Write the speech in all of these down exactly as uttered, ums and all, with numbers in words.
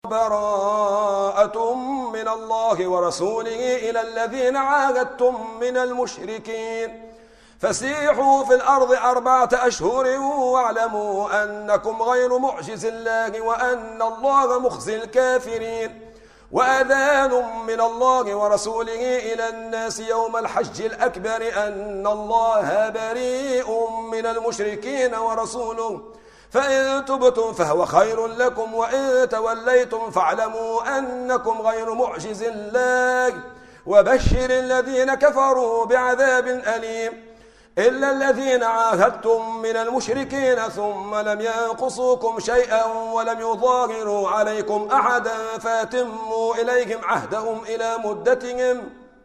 براءة من الله ورسوله إلى الذين عاهدتم من المشركين فسيحوا في الأرض أربعة أشهر واعلموا أنكم غير معجز الله وأن الله مخزي الكافرين وأذان من الله ورسوله إلى الناس يوم الحج الأكبر أن الله بريء من المشركين ورسوله فإن تبتم فهو خير لكم وإن توليتم فاعلموا أنكم غير معجز الله وبشر الذين كفروا بعذاب أليم إلا الذين عاهدتم من المشركين ثم لم ينقصوكم شيئا ولم يظاهروا عليكم أحدا فاتموا إليهم عهدهم إلى مدتهم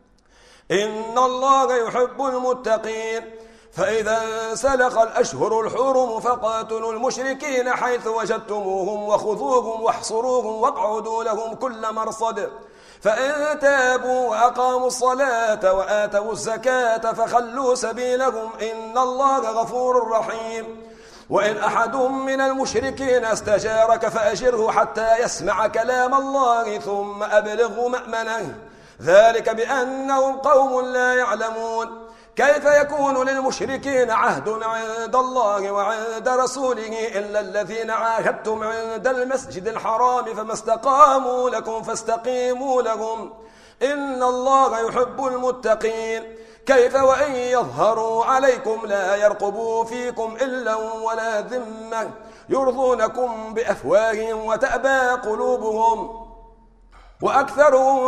إن الله يحب المتقين فإذا انسلخ الأشهر الحرم فقاتلوا المشركين حيث وجدتموهم وخذوهم واحصروهم واقعدوا لهم كل مرصد فإن تابوا وأقاموا الصلاة وآتوا الزكاة فخلوا سبيلهم إن الله غفور رحيم وإن أحد من المشركين استجارك فأجره حتى يسمع كلام الله ثم أبلغه مأمنه ذلك بأنهم قوم لا يعلمون كيف يكون للمشركين عهد عند الله وعند رسوله إلا الذين عاهدتم عند المسجد الحرام فما استقاموا لكم فاستقيموا لهم إن الله يحب المتقين كيف وإن يظهروا عليكم لا يرقبوا فيكم إلا ولا ذمة يرضونكم بأفواههم وتأبى قلوبهم وأكثرهم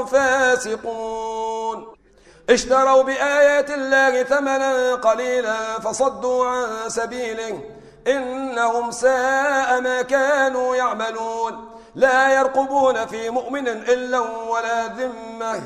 فاسقون اشتروا بآيات الله ثمنا قليلا فصدوا عن سبيله إنهم ساء ما كانوا يعملون لا يرقبون في مؤمن إلا ولا ذمة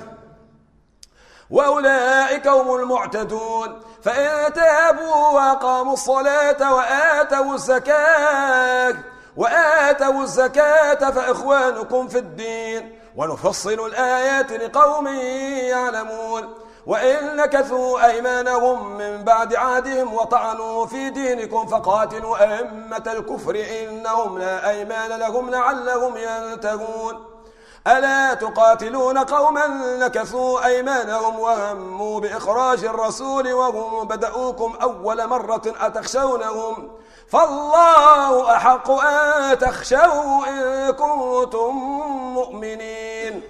وأولئك هم المعتدون فإن تابوا وأقاموا الصلاة وآتوا الزكاة وآتوا الزكاة فإخوانكم في الدين ونفصل الآيات لقوم يعلمون وإن نكثوا أيمانهم من بعد عهدهم وطعنوا في دينكم فقاتلوا أئمة الكفر إنهم لا أيمان لهم لعلهم ينتهون ألا تقاتلون قوما نكثوا أيمانهم وهموا بإخراج الرسول وهم بدأوكم أول مرة أتخشونهم فالله أحق أن تخشوا إن كنتم مؤمنين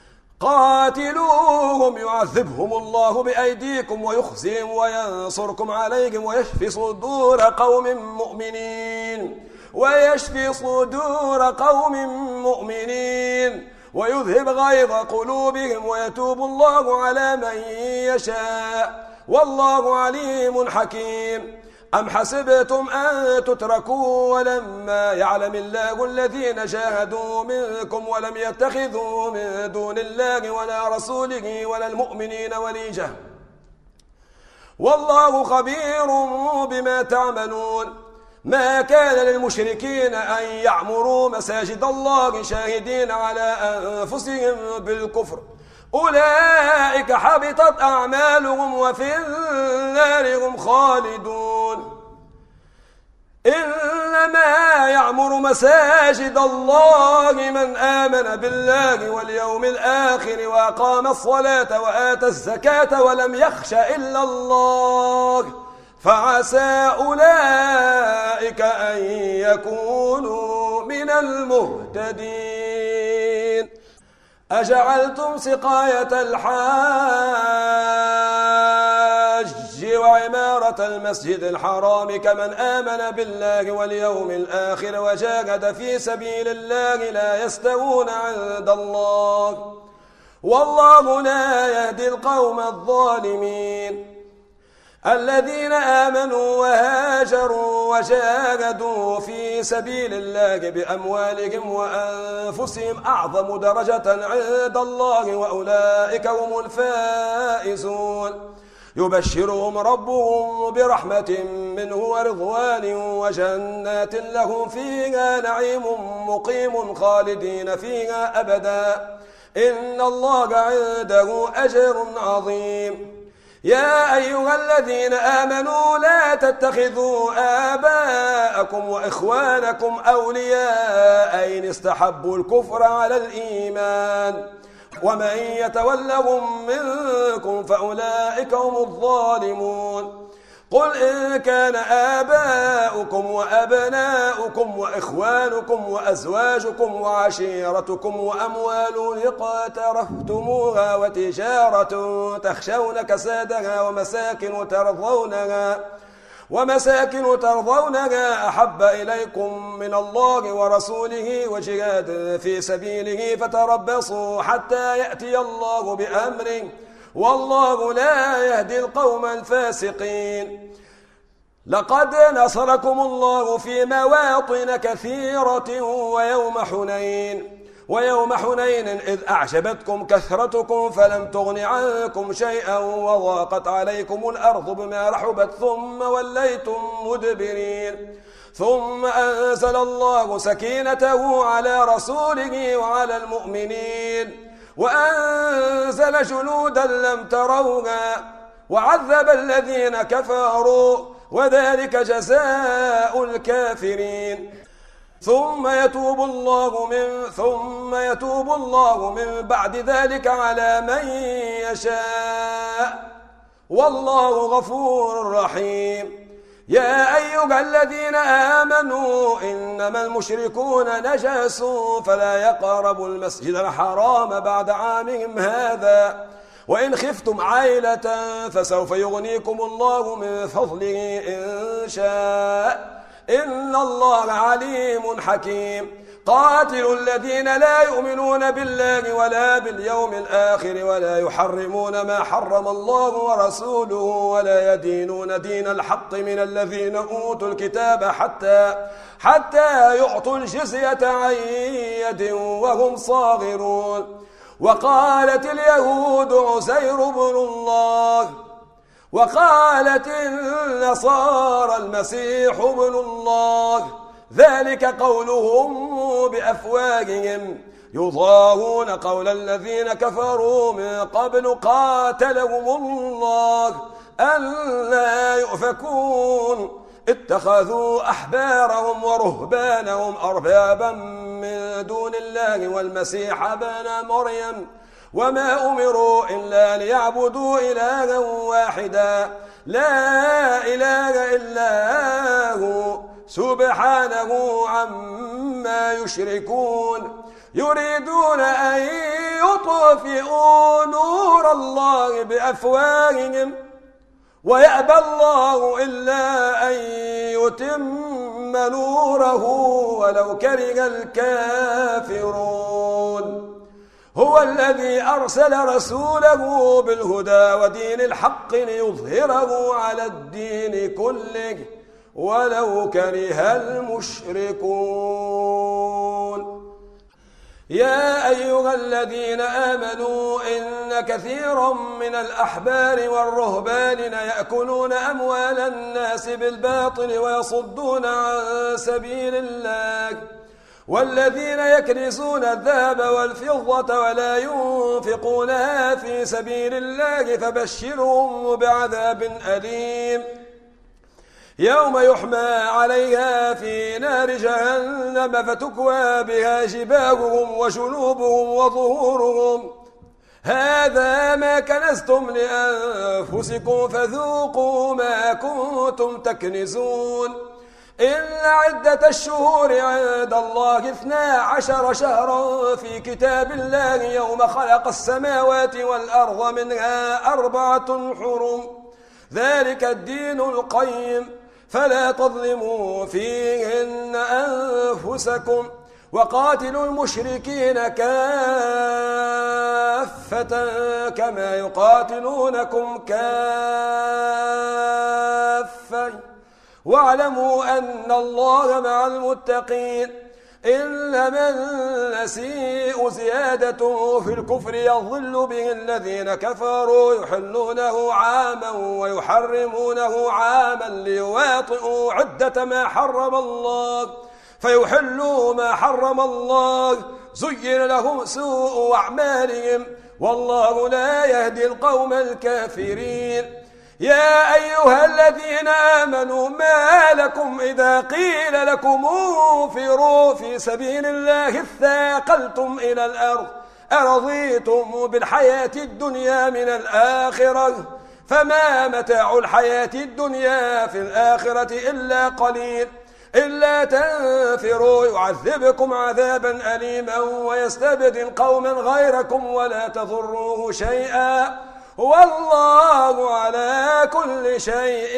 قاتلوهم يعذبهم الله بأيديكم ويخزيهم وينصركم عليهم ويشفي صدور قوم مؤمنين ويشفي صدور قوم مؤمنين ويذهب غيظ قلوبهم ويتوب الله على من يشاء والله عليم حكيم أم حسبتم أن تتركوا ولما يعلم الله الذين جاهدوا منكم ولم يتخذوا من دون الله ولا رسوله ولا المؤمنين وليجة والله خبير بما تعملون ما كان للمشركين أن يعمروا مساجد الله شاهدين على أنفسهم بالكفر أولئك حبطت أعمالهم وفي النار هم خالدون إنما يعمر مساجد الله من آمن بالله واليوم الآخر وأقام الصلاة وآتى الزكاة ولم يخش إلا الله فعسى أولئك أن يكونوا من المهتدين أجعلتم سقاية الحاج وعمارة المسجد الحرام كمن آمن بالله واليوم الآخر وجاهد في سبيل الله لا يستوون عند الله والله لا يهدي القوم الظالمين الذين آمنوا وهاجروا وجاهدوا في سبيل الله بأموالهم وأنفسهم أعظم درجة عند الله وأولئك هم الفائزون يبشرهم ربهم برحمة منه ورضوان وجنات لهم فيها نعيم مقيم خالدين فيها أبدا إن الله عنده أجر عظيم يا أيها الذين آمنوا لا تتخذوا آباءكم وإخوانكم أولياء إن استحبوا الكفر على الإيمان ومن يتولهم منكم فأولئك هم الظالمون قل إن كان آباؤكم وأبناؤكم وإخوانكم وأزواجكم وعشيرتكم وأموال اقترفتموها وتجارة تخشون كسادها ومساكن ترضونها ومساكن ترضونها أحب إليكم من الله ورسوله وجهاد في سبيله فتربصوا حتى يأتي الله بأمره والله لا يهدي القوم الفاسقين لقد نصركم الله في مواطن كثيرة ويوم حنين ويوم حنين إذ أعجبتكم كثرتكم فلم تغن عنكم شيئا وضاقت عليكم الأرض بما رحبت ثم وليتم مدبرين ثم أنزل الله سكينته على رسوله وعلى المؤمنين وأنزل جنودا لم تروها وعذب الذين كفروا وذلك جزاء الكافرين ثم يتوب الله من ثم يتوب الله من بعد ذلك على من يشاء والله غفور رحيم يا أيها الذين آمنوا إنما المشركون نجس فلا يقربوا المسجد الحرام بعد عامهم هذا وإن خفتم عائلة فسوف يغنيكم الله من فضله إن شاء إن الله عليم حكيم قاتلوا الذين لا يؤمنون بالله ولا باليوم الآخر ولا يحرمون ما حرم الله ورسوله ولا يدينون دين الحق من الذين أوتوا الكتاب حتى حتى يعطوا الجزية عن يد وهم صاغرون وقالت اليهود عزير بن الله وقالت النصارى المسيح ابن الله ذلك قولهم بأفواههم يضاهون قول الذين كفروا من قبل قاتلهم الله ألا يؤفكون اتخذوا أحبارهم ورهبانهم أربابا من دون الله والمسيح ابن مريم وما أمروا إلا ليعبدوا إلها واحدا لا إله إلا هو سبحانه عما يشركون يريدون أن يطفئوا نور الله بأفواههم ويأبى الله إلا أن يتم نوره ولو كره الكافرون هو الذي أرسل رسوله بالهدى ودين الحق ليظهره على الدين كله ولو كره المشركون يا أيها الذين آمنوا إن كثيرا من الأحبار والرهبان يأكلون أموال الناس بالباطل ويصدون عن سبيل الله والذين يكنزون الذهب والفضة ولا ينفقونها في سبيل الله فبشرهم بعذاب أليم يوم يحمى عليها في نار جهنم فتكوى بها جباههم وجنوبهم وظهورهم هذا ما كنزتم لأنفسكم فذوقوا ما كنتم تكنزون إن عدة الشهور عند الله اثنا عشر شهرا في كتاب الله يوم خلق السماوات والأرض منها أربعة حرم ذلك الدين القيم فلا تظلموا فيهن أنفسكم وقاتلوا المشركين كافة كما يقاتلونكم كافة واعلموا أن الله مع المتقين إنما النسيء زيادة في الكفر يضل به الذين كفروا يحلونه عاما ويحرمونه عاما ليواطئوا عدة ما حرم الله فيحلوا ما حرم الله زين لهم سوء أعمالهم والله لا يهدي القوم الكافرين. يا أيها الذين آمنوا ما لكم إذا قيل لكم انفروا في سبيل الله اثاقلتم إلى الأرض أرضيتم بالحياة الدنيا من الآخرة فما متاع الحياة الدنيا في الآخرة إلا قليل إلا تنفروا يعذبكم عذابا أليما ويستبدل قوما غيركم ولا تضروه شيئا والله على كل شيء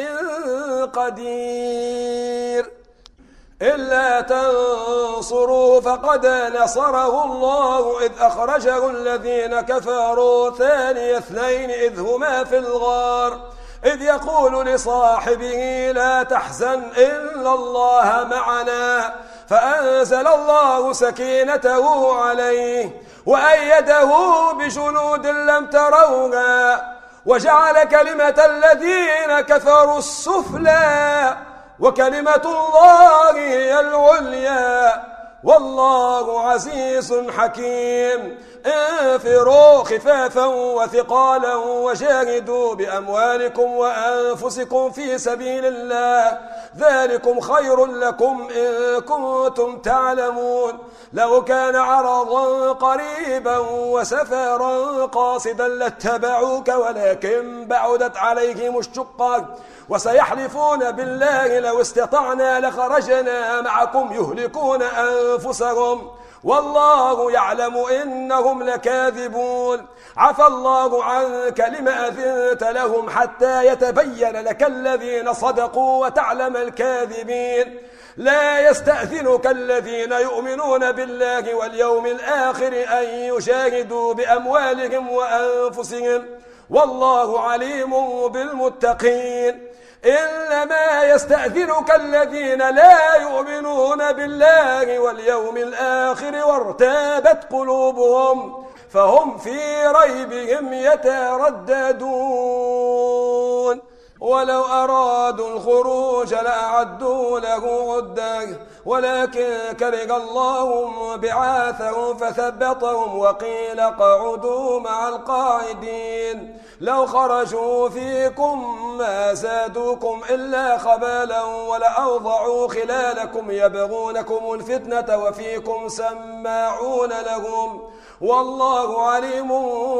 قدير. إلا تنصروا فقد نصره الله إذ أخرجه الذين كفروا ثاني اثنين إذ هما في الغار إذ يقول لصاحبه لا تحزن إن الله معنا فأنزل الله سكينته عليه وأيده بجنود لم تروها وجعل كلمة الذين كفروا السفلى وكلمة الله هي العليا والله عزيز حكيم. انفروا خفافا وثقالا وجاهدوا بأموالكم وأنفسكم في سبيل الله ذلكم خير لكم إن كنتم تعلمون. لو كان عرضا قريبا وسفرا قاصدا لاتبعوك ولكن بعدت عليهم الشقة وسيحلفون بالله لو استطعنا لخرجنا معكم يهلكون أنفسهم والله يعلم إنهم لكاذبون. عفى الله عنك لما أذنت لهم حتى يتبين لك الذين صدقوا وتعلم الكاذبين. لا يستأذنك الذين يؤمنون بالله واليوم الآخر أن يجاهدوا بأموالهم وأنفسهم والله عليم بالمتقين. إنما يستأذنك الذين لا يؤمنون بالله واليوم الآخر وارتابت قلوبهم فهم في ريبهم يترددون. ولو أرادوا الخروج لأعدوا له عدة ولكن كره الله بعاثهم فثبطهم وقيل اقعدوا مع القاعدين. لو خرجوا فيكم ما زادوكم إلا خبالا ولأوضعوا خلالكم يبغونكم الفتنة وفيكم سماعون لهم والله عليم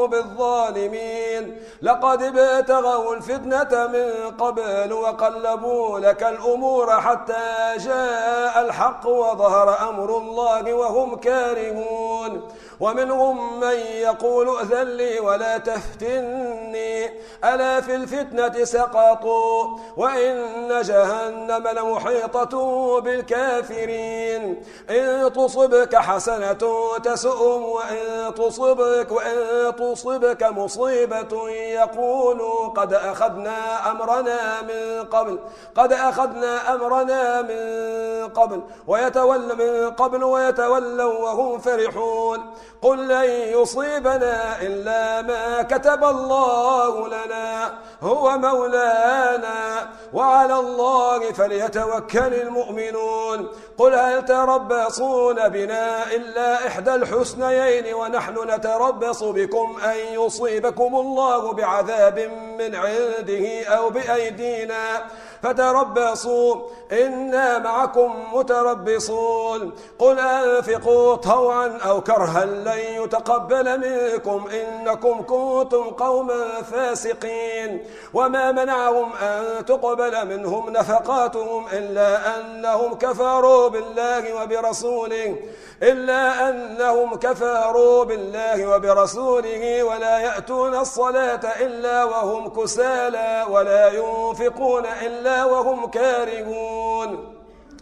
بالظالمين. لقد ابتغوا الفتنة من قبل وقلبوا لك الأمور حتى جاء الحق وظهر أمر الله وهم كارهون. ومنهم من يقول ائذن لي ولا تفتني ألا في الفتنة سقطوا وإن جهنم لمحيطة بالكافرين. إن تصبك حسنة تسؤهم وإن تصبك, وإن تصبك مصيبة يقولوا قد أخذنا أمرنا من قبل قد أخذنا أمرنا من قبل ويتولوا من قبل ويتولوا وهم فرحون. قل لن يصيبنا إلا ما كتب الله لنا هو مولانا وعلى الله فليتوكل المؤمنون. قل هل تربصون بنا إلا إحدى الحسنيين ونحن نتربص بكم أن يصيبكم الله بعذاب من عنده أو بأيدينا فتربصوا إنا معكم متربصون. قل أنفقوا طوعا أو كرها لن يتقبل منكم إنكم كنتم قوما فاسقين. وما منعهم أن تقبل منهم نفقاتهم إلا أنهم كفروا بالله وبرسوله إلا أنهم كفروا بالله وبرسوله ولا يأتون الصلاة إلا وهم كسالى ولا ينفقون إلا وهم كارهون.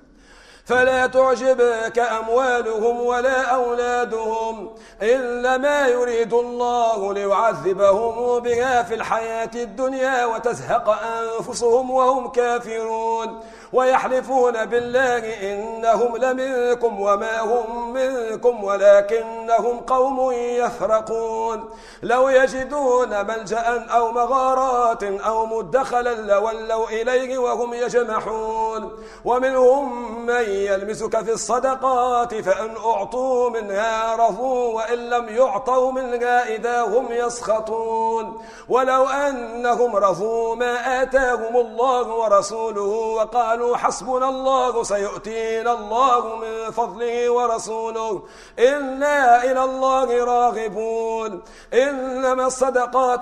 فلا تعجبك أموالهم ولا أولادهم إنما يريد الله ليعذبهم بها في الحياة الدنيا وتزهق أنفسهم وهم كافرون. ويحلفون بالله إنهم لمنكم وما هم منكم ولكنهم قوم يفرقون. لو يجدون ملجأ أو مغارات أو مدخلا لولوا إليه وهم يجمحون. ومنهم من يلمسك في الصدقات فإن أعطوا منها رضوا وإن لم يعطوا منها إذا هم يسخطون ولو أنهم رضوا ما آتاهم الله ورسوله وقالوا حسبنا الله سيؤتينا الله من فضله ورسوله إنا إلى الله راغبون إنما الصدقات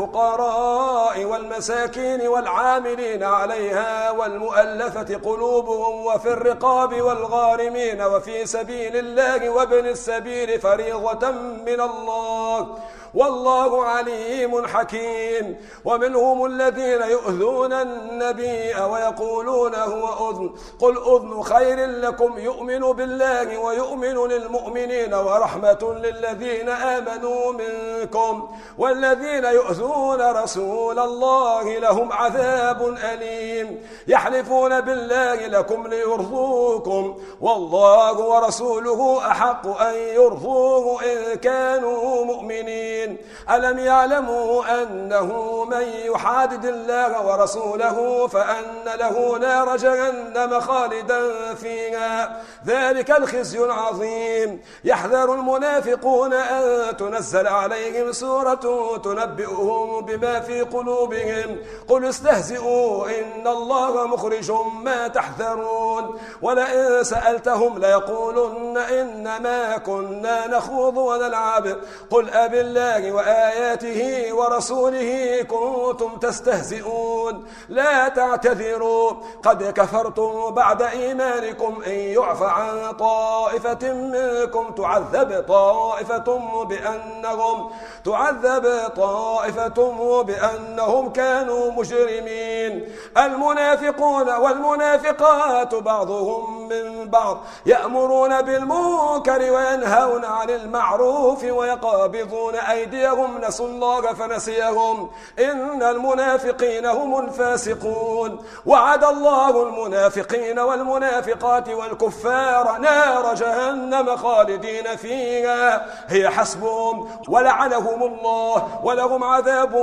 للفقراء والمساكين والعاملين عليها والمؤلفة قلوبهم وفي الرقاب والغارمين وفي سبيل الله وابن السبيل فريضة من الله والله عليم حكيم ومنهم الذين يؤذون النبي ويقولون هو أذن قل أذن خير لكم يؤمن بالله ويؤمن للمؤمنين ورحمة للذين آمنوا منكم والذين يؤذون رسول الله لهم عذاب أليم يحلفون بالله لكم ليرضوكم والله ورسوله أحق أن يرضوه إن كانوا مؤمنين ألم يعلموا أنه من يحادد الله ورسوله فأن له نار جهنم خالدا فيها ذلك الخزي العظيم يحذر المنافقون أن تنزل عليهم سورة تنبئهم بما في قلوبهم قل استهزئوا إن الله مخرج ما تحذرون ولئن سألتهم ليقولن إنما كنا نخوض ونلعب قل أبي الله وآياته ورسوله كنتم تستهزئون لا تعتذروا قد كفرتم بعد إيمانكم إن يعفى عن طائفة منكم تعذب طائفة بأنهم تعذب طائفة بأنهم كانوا مجرمين المنافقون والمنافقات بعضهم من بعض يأمرون بالمنكر وينهون عن المعروف ويقابضون أيديهم نسوا الله فنسيهم إن المنافقين هم الفاسقون وعد الله المنافقين والمنافقات والكفار نار جهنم خالدين فيها هي حسبهم ولعنهم الله ولهم عذاب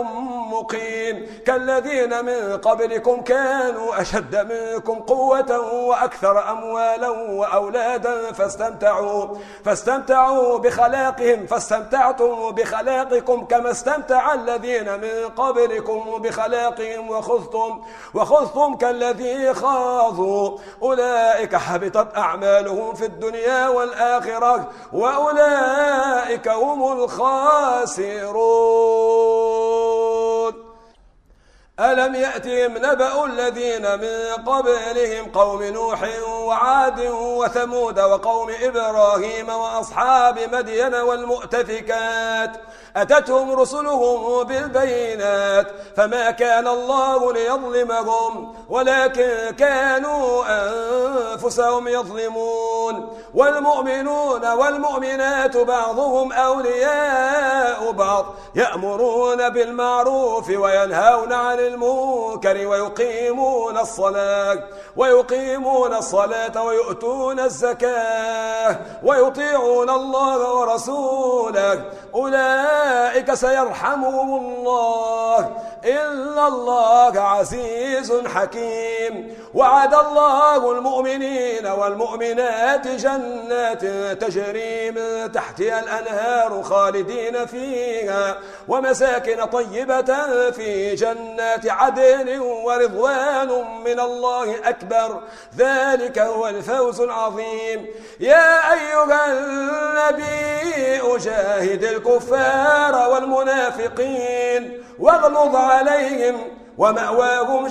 مقيم كالذين من قبلكم كانوا أشد منكم قوة وأكثر أموالا وأولادا فاستمتعوا فاستمتعوا بخلاقهم فاستمتعتم بخلاقكم كما استمتع الذين من قبلكم بخلاقهم وخذتم وخذتم كالذي خاضوا أولئك حبطت أعمالهم في الدنيا والآخرة وأولئك هم الخاسرون ألم يأتهم نبأ الذين من قبلهم قوم نوح وعاد وثمود وقوم إبراهيم وأصحاب مدين والمؤتفكات أتتهم رسلهم بالبينات فما كان الله ليظلمهم ولكن كانوا أنفسهم يظلمون والمؤمنون والمؤمنات بعضهم أولياء بعض يأمرون بالمعروف وينهون عن المنكر ويقيمون الصلاة ويقيمون الصلاة ويؤتون الزكاة ويطيعون الله ورسوله أولئك سيرحمهم الله إن الله عزيز حكيم وعد الله المؤمنين والمؤمنات جنات تجري من تحتها الأنهار خالدين فيها ومساكن طيبة في جنات عدن ورضوان من الله أكبر ذلك هو الفوز العظيم يا أيها النبي جاهد الكفار والمنافقين واغلظ عليهم ومأواهم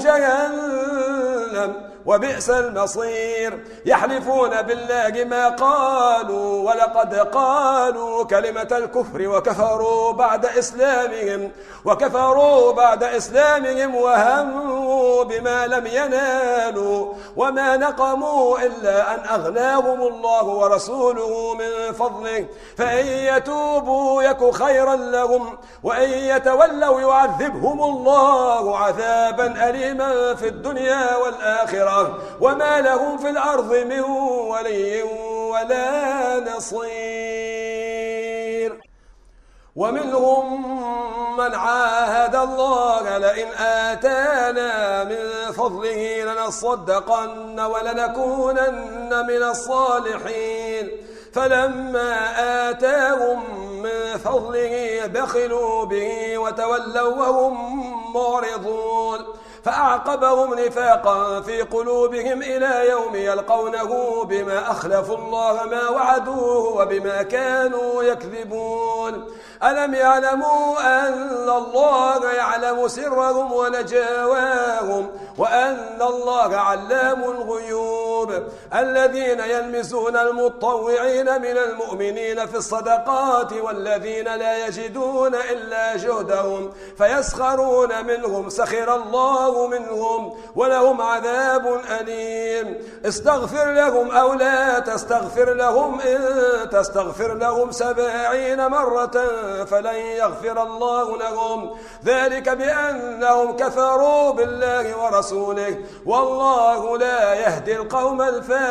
جهنم وبئس المصير يحلفون بالله ما قالوا ولقد قالوا كلمة الكفر وكفروا بعد إسلامهم وكفروا بعد إسلامهم وهموا بما لم ينالوا وما نقموا إلا أن أغناهم الله ورسوله من فضله فإن يتوبوا يك خيرا لهم وإن يتولوا يعذبهم الله عذابا أليما في الدنيا والآخرة وما لهم في الأرض من ولي ولا نصير ومنهم من عاهد الله لئن آتانا من فضله لنصدقن ولنكونن من الصالحين فلما آتاهم من فضله بخلوا به وتولوا وهم معرضون فأعقبهم نفاقا في قلوبهم إلى يوم يلقونه بما أخلفوا الله ما وعدوه وبما كانوا يكذبون ألم يعلموا أن الله يعلم سرهم ونجواهم وأن الله علام الغيوب الذين يلمزون المطوعين من المؤمنين في الصدقات والذين لا يجدون إلا جهدهم فيسخرون منهم سخر الله منهم ولهم عذاب أليم استغفر لهم أو لا تستغفر لهم إن تستغفر لهم سبعين مرة فلن يغفر الله لهم ذلك بأنهم كفروا بالله ورسوله والله لا يهدي القوم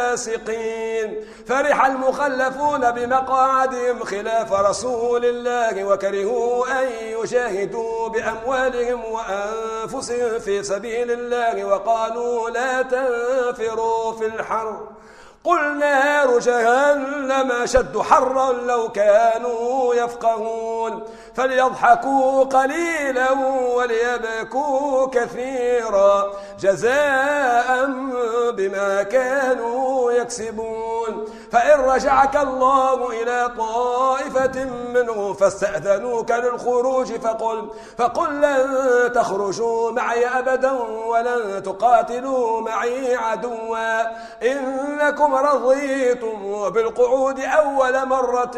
الفاسقين فرح المخلفون بمقاعدهم خلاف رسول الله وكرهوا أن يجاهدوا بأموالهم وأنفسهم في سبيل الله وقالوا لا تنفروا في الحر قل نار جهنم أشد حرا لو كانوا يفقهون فليضحكوا قليلا وليبكوا كثيرا جزاء بما كانوا يكسبون فإن رجعك الله إلى طائفة منهم فاستأذنوك للخروج فقل, فقل لن تخرجوا معي أبدا ولن تقاتلوا معي عدوا إنكم رضيتم بالقعود أول مرة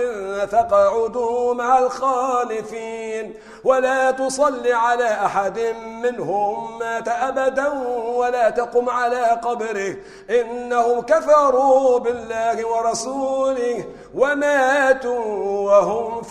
فقعدوا مع الخالفين ولا تصل على أحد منهم مات أبدا ولا تقم على قبره إنهم كفروا بالله ورسوله وماتوا وهم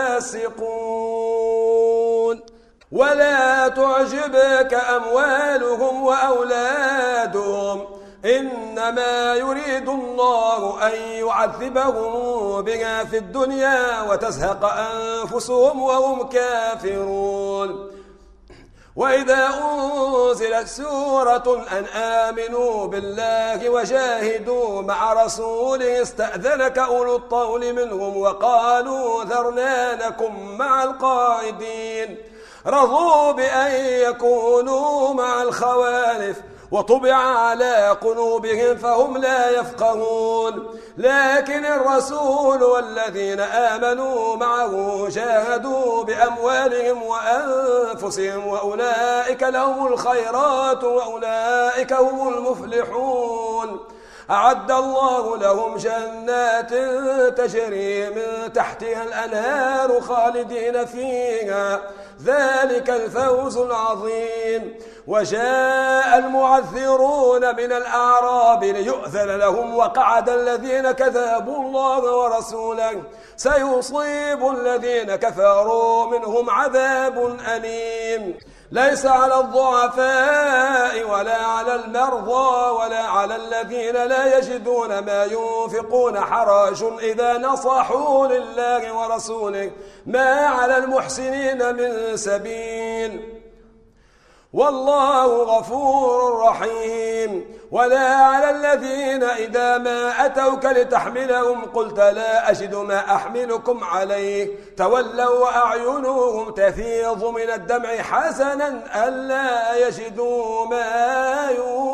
فاسقون ولا تعجبك أموالهم وأولادهم إنما يريد الله أن يعذبهم بها في الدنيا وتزهق أنفسهم وهم كافرون وإذا أنزلت سورة أن آمنوا بالله وجاهدوا مع رسوله استأذنك أولو الطول منهم وقالوا ذرنا نكن مع القاعدين رضوا بأن يكونوا مع الخوالف وطبع على قلوبهم فهم لا يفقهون لكن الرسول والذين آمنوا معه جاهدوا بأموالهم وأنفسهم وأولئك لهم الخيرات وأولئك هم المفلحون أعد الله لهم جنات تجري من تحتها الأنهار خالدين فيها ذلك الفوز العظيم وجاء المعذرون من الأعراب ليؤذن لهم وقعد الذين كذبوا الله ورسوله سيصيب الذين كفروا منهم عذاب أليم ليس على الضعفاء ولا على المرضى ولا على الذين لا يجدون ما ينفقون حرج إذا نصحوا لله ورسوله ما على المحسنين من سبيل والله غفور رحيم ولا على الذين إذا ما أتوك لتحملهم قلت لا أجد ما أحملكم عليه تولوا وأعينهم تفيض من الدمع حسنا ألا يجدوا ما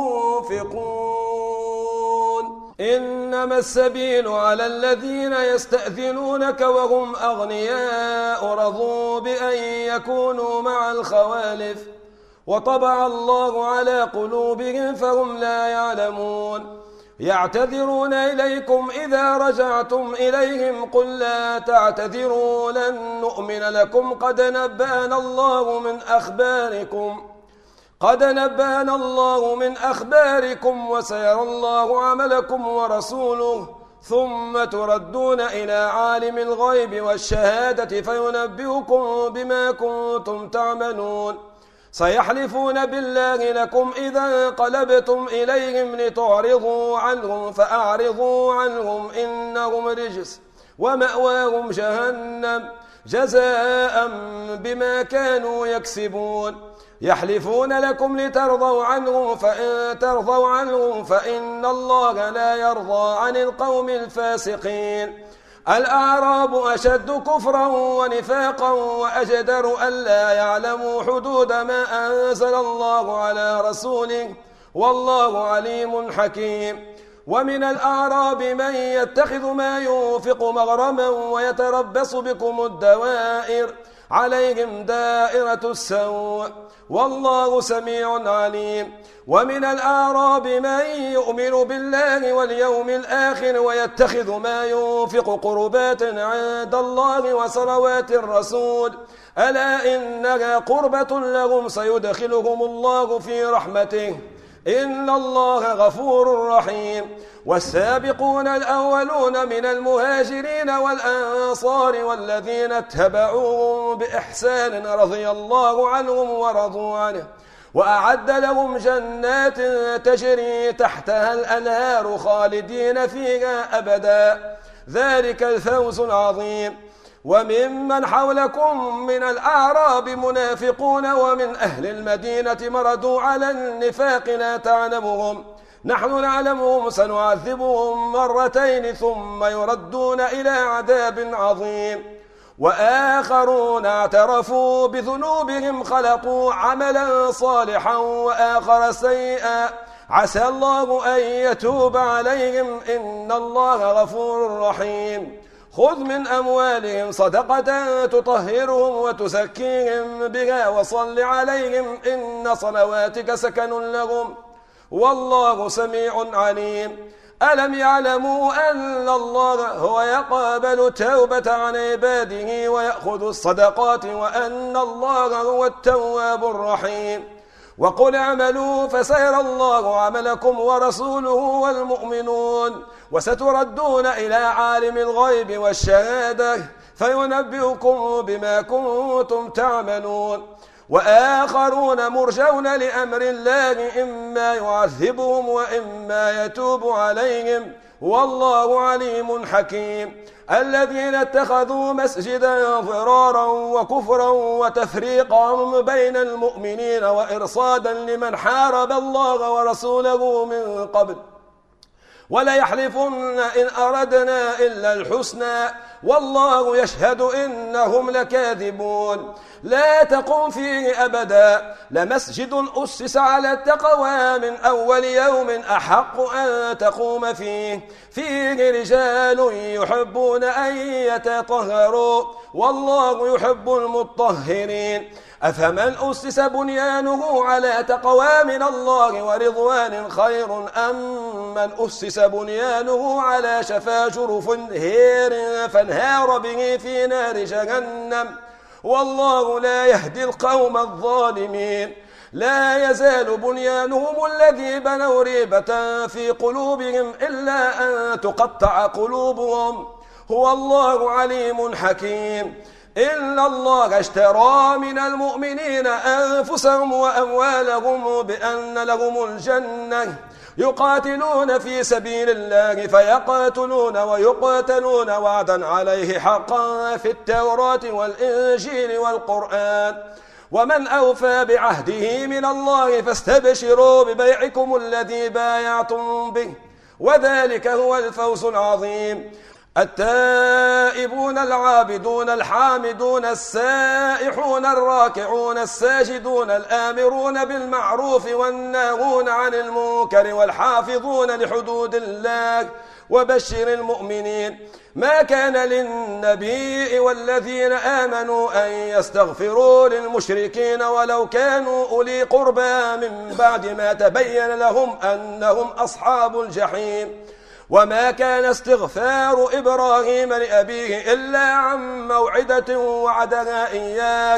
ينفقون إنما السبيل على الذين يستأذنونك وهم أغنياء رضوا بأن يكونوا مع الخوالف وطبع الله على قلوبهم فهم لا يعلمون يعتذرون إليكم إذا رجعتم إليهم قل لا تعتذروا لن نؤمن لكم قد نبأنا الله من أخباركم قد نبأنا الله من أخباركم وسيرى الله عملكم ورسوله ثم تردون إلى عالم الغيب والشهادة فينبئكم بما كنتم تعملون سيحلفون بالله لكم إذا انقلبتم إليهم لتعرضوا عنهم فأعرضوا عنهم إنهم رجس ومأواهم جهنم جزاء بما كانوا يكسبون. يحلفون لكم لترضوا عنهم، فإن ترضوا عنهم فإن الله لا يرضى عن القوم الفاسقين. الأعراب أشد كفرا ونفاقا وأجدر ألا يعلموا حدود ما أنزل الله على رسوله، والله عليم حكيم. ومن الأعراب من يتخذ ما ينفق مغرما ويتربص بكم الدوائر، عليهم دائرة السوء، والله سميع عليم. ومن الأعراب من يؤمن بالله واليوم الآخر ويتخذ ما ينفق قربات عند الله وصلوات الرسول، ألا إنها قربة لهم سيدخلهم الله في رحمته، إن الله غفور رحيم. والسابقون الأولون من المهاجرين والأنصار والذين اتبعوهم بإحسان رضي الله عنهم ورضوا عنه، وأعد لهم جنات تجري تحتها الأنهار خالدين فيها أبدا، ذلك الفوز العظيم. وممن حولكم من الأعراب منافقون ومن أهل المدينة مردوا على النفاق لا تعلمهم، نحن نعلمهم سنعذبهم مرتين ثم يردون إلى عذاب عظيم. وآخرون اعترفوا بذنوبهم خلقوا عملا صالحا وآخر سيئا، عسى الله أن يتوب عليهم، إن الله غفور رحيم. خذ من أموالهم صدقة تطهرهم وتزكيهم بها وصل عليهم، إن صلواتك سكن لهم، والله سميع عليم. ألم يعلموا أن الله هو يقبل التوبة عن عباده ويأخذ الصدقات وأن الله هو التواب الرحيم. وقل اعملوا فسيرى الله عملكم ورسوله والمؤمنون، وستردون إلى عالم الغيب والشهادة فينبئكم بما كنتم تعملون. وآخرون مرجون لأمر الله، إما يعذبهم وإما يتوب عليهم، والله عليم حكيم. الذين اتخذوا مسجدا ضرارا وكفرا وتفريقا بين المؤمنين وإرصادا لمن حارب الله ورسوله من قبل، وليحلفن إن أردنا إلا الحسنى، والله يشهد إنهم لكاذبون. لا تقم فيه أبدا، لمسجد أسس على التقوى من أول يوم أحق أن تقوم فيه، فيه رجال يحبون أن يتطهروا، والله يحب المطهرين. أفمن أسس بنيانه على تقوى من الله ورضوان خير أم من أسس بنيانه على شفا جرف هير فانهار به في نار جهنم، والله لا يهدي القوم الظالمين. لا يزال بنيانهم الذي بنوا ريبة في قلوبهم إلا أن تقطع قلوبهم، هو الله عليم حكيم. إن الله اشترى من المؤمنين أنفسهم وأموالهم بأن لهم الجنة، يقاتلون في سبيل الله فيقاتلون ويقاتلون وعدا عليه حقا في التوراة والإنجيل والقرآن، ومن أوفى بعهده من الله فاستبشروا ببيعكم الذي بايعتم به، وذلك هو الفوز العظيم. التائبون العابدون الحامدون السائحون الراكعون الساجدون الآمرون بالمعروف والناهون عن المنكر والحافظون لحدود الله، وبشر المؤمنين. ما كان للنبي والذين آمنوا أن يستغفروا للمشركين ولو كانوا أولي قربى من بعد ما تبين لهم أنهم أصحاب الجحيم. وما كان استغفار إبراهيم لأبيه إلا عن موعدة وعدها إياه،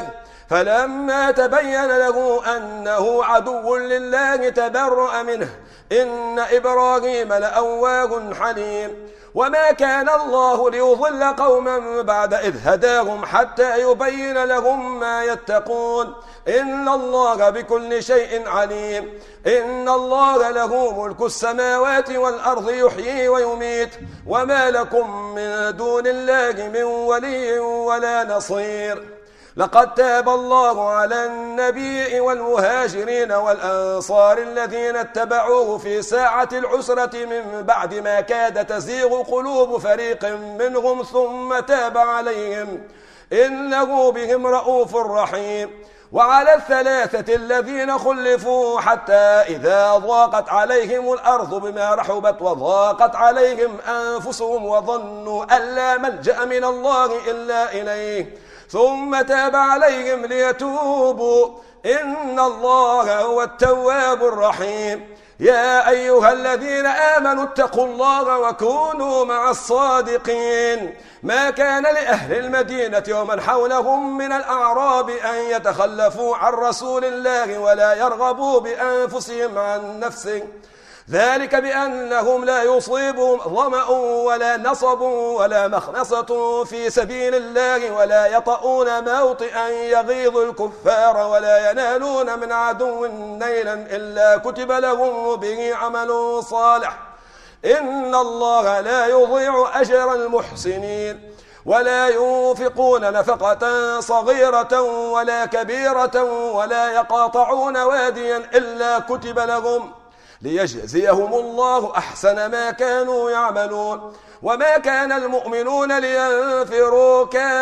فلما تبين له أنه عدو لله تبرأ منه إن إبراهيم لأواه حليم. وما كان الله ليضل قوما بعد إذ هداهم حتى يبين لهم ما يتقون إن الله بكل شيء عليم. إن الله له ملك السماوات والأرض يحيي ويميت وما لكم من دون الله من ولي ولا نصير. لقد تاب الله على النبي والمهاجرين والأنصار الذين اتبعوه في ساعة العسرة من بعد ما كاد تزيغ قلوب فريق منهم ثم تاب عليهم إنه بهم رؤوف رحيم. وعلى الثلاثة الذين خلفوا حتى إذا ضاقت عليهم الأرض بما رحبت وضاقت عليهم أنفسهم وظنوا أن لا ملجأ من الله إلا إليه ثم تاب عليهم ليتوبوا إن الله هو التواب الرحيم. يا أيها الذين آمنوا اتقوا الله وكونوا مع الصادقين. ما كان لأهل المدينة ومن حولهم من الأعراب أن يتخلفوا عن رسول الله ولا يرغبوا بأنفسهم عن نفسه ذلك بأنهم لا يصيبهم ظمأ ولا نصب ولا مخنصة في سبيل الله ولا يطؤون موطئا يغيظ الكفار ولا ينالون من عدو نيلا إلا كتب لهم به عمل صالح إن الله لا يضيع أجر المحسنين. ولا ينفقون نفقة صغيرة ولا كبيرة ولا يقاطعون واديا إلا كتب لهم ليجزيهم الله أحسن ما كانوا يعملون. وما كان المؤمنون لينفروا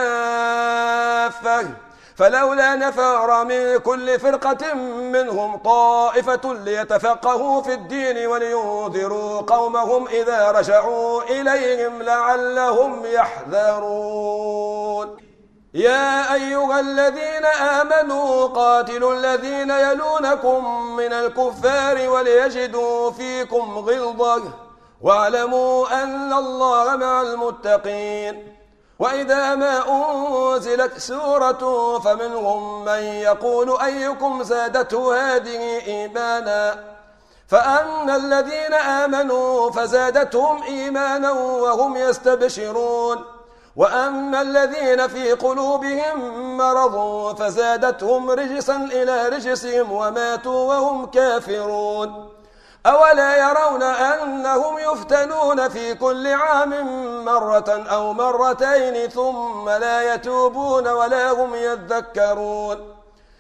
كافة فلولا نفر من كل فرقة منهم طائفة ليتفقهوا في الدين ولينذروا قومهم إذا رجعوا إليهم لعلهم يحذرون. يا أيها الذين آمنوا قاتلوا الذين يلونكم من الكفار وليجدوا فيكم غلظة واعلموا أن الله مع المتقين. وإذا ما أنزلت سورة فمنهم من يقول أيكم زادته هذه إيمانا فأما الذين آمنوا فزادتهم إيمانا وهم يستبشرون وأما الذين في قلوبهم مرض فزادتهم رجسا إلى رجسهم وماتوا وهم كافرون. أولا يرون أنهم يفتنون في كل عام مرة أو مرتين ثم لا يتوبون ولا هم يذكرون.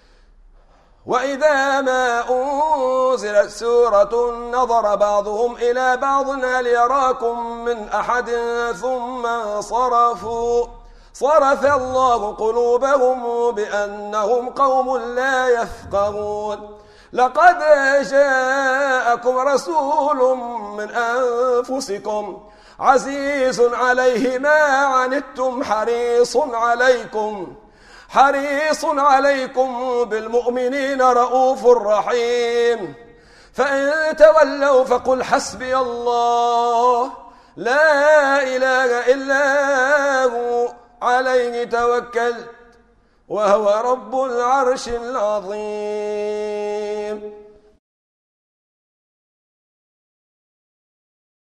وإذا ما أنزلت سورة نظر بعضهم إلى بعض هل يراكم من أحد ثم صرفوا صرف الله قلوبهم بأنهم قوم لا يفقهون. لقد جاءكم رسول من أنفسكم عزيز عليه ما عنتم حريص عليكم حريص عليكم بالمؤمنين رؤوف رحيم. فإن تولوا فقل حسبي الله لا إله إلا هو عليه توكلت وهو رب العرش العظيم.